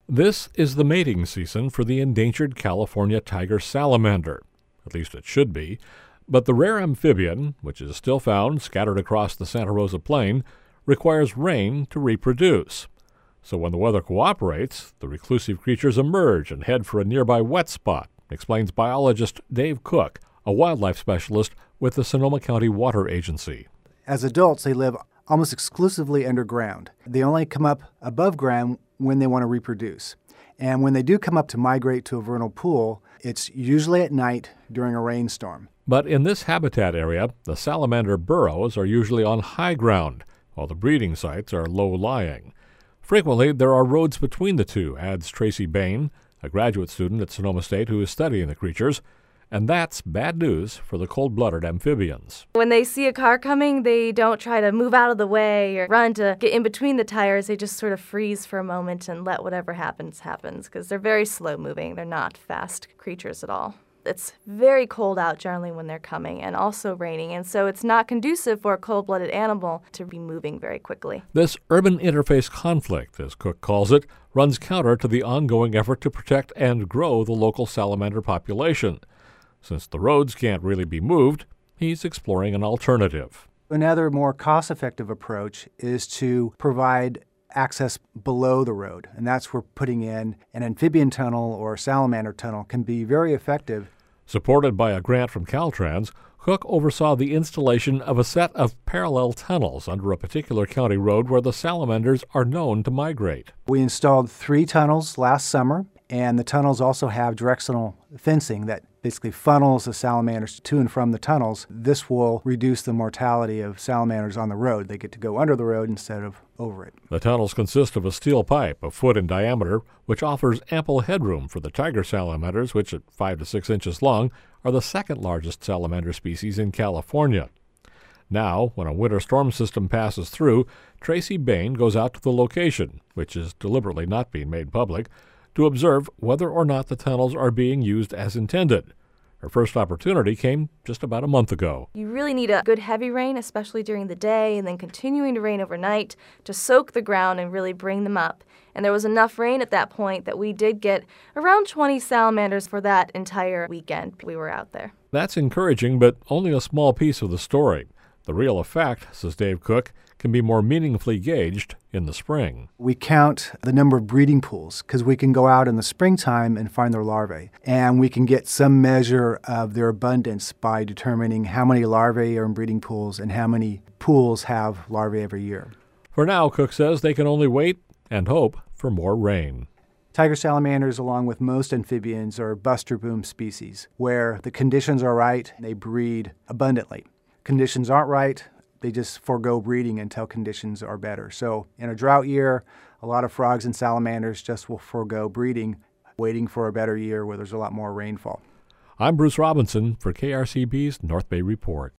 This is the mating season for the endangered California tiger salamander. At least it should be. But the rare amphibian, which is still found scattered across the Santa Rosa Plain, requires rain to reproduce. So when the weather cooperates, the reclusive creatures emerge and head for a nearby wet spot, explains biologist Dave Cook, a wildlife specialist with the Sonoma County Water Agency. As adults, they live almost exclusively underground. They only come up above ground when they want to reproduce. And when they do come up to migrate to a vernal pool, it's usually at night during a rainstorm. But in this habitat area, the salamander burrows are usually on high ground, while the breeding sites are low-lying. Frequently, there are roads between the two, adds Tracy Bain, a graduate student at Sonoma State who is studying the creatures. And that's bad news for the cold-blooded amphibians. When they see a car coming, they don't try to move out of the way or run to get in between the tires. They just sort of freeze for a moment and let whatever happens, because they're very slow-moving. They're not fast creatures at all. It's very cold out generally when they're coming, and also raining, and so it's not conducive for a cold-blooded animal to be moving very quickly. This urban interface conflict, as Cook calls it, runs counter to the ongoing effort to protect and grow the local salamander population. Since the roads can't really be moved, he's exploring an alternative. Another more cost-effective approach is to provide access below the road, and that's where putting in an amphibian tunnel or a salamander tunnel can be very effective. Supported by a grant from Caltrans, Cook oversaw the installation of a set of parallel tunnels under a particular county road where the salamanders are known to migrate. We installed 3 tunnels last summer, and the tunnels also have directional fencing that basically funnels the salamanders to and from the tunnels. This will reduce the mortality of salamanders on the road. They get to go under the road instead of over it. The tunnels consist of a steel pipe a foot in diameter, which offers ample headroom for the tiger salamanders, which at 5 to 6 inches long are the second largest salamander species in California. Now, when a winter storm system passes through, Tracy Bain goes out to the location, which is deliberately not being made public, to observe whether or not the tunnels are being used as intended. Her first opportunity came just about a month ago. You really need a good heavy rain, especially during the day, and then continuing to rain overnight to soak the ground and really bring them up. And there was enough rain at that point that we did get around 20 salamanders for that entire weekend we were out there. That's encouraging, but only a small piece of the story. The real effect, says Dave Cook, can be more meaningfully gauged in the spring. We count the number of breeding pools because we can go out in the springtime and find their larvae. And we can get some measure of their abundance by determining how many larvae are in breeding pools and how many pools have larvae every year. For now, Cook says they can only wait and hope for more rain. Tiger salamanders, along with most amphibians, are buster boom species, where the conditions are right, they breed abundantly. Conditions aren't right, they just forego breeding until conditions are better. So in a drought year, a lot of frogs and salamanders just will forego breeding, waiting for a better year where there's a lot more rainfall. I'm Bruce Robinson for KRCB's North Bay Report.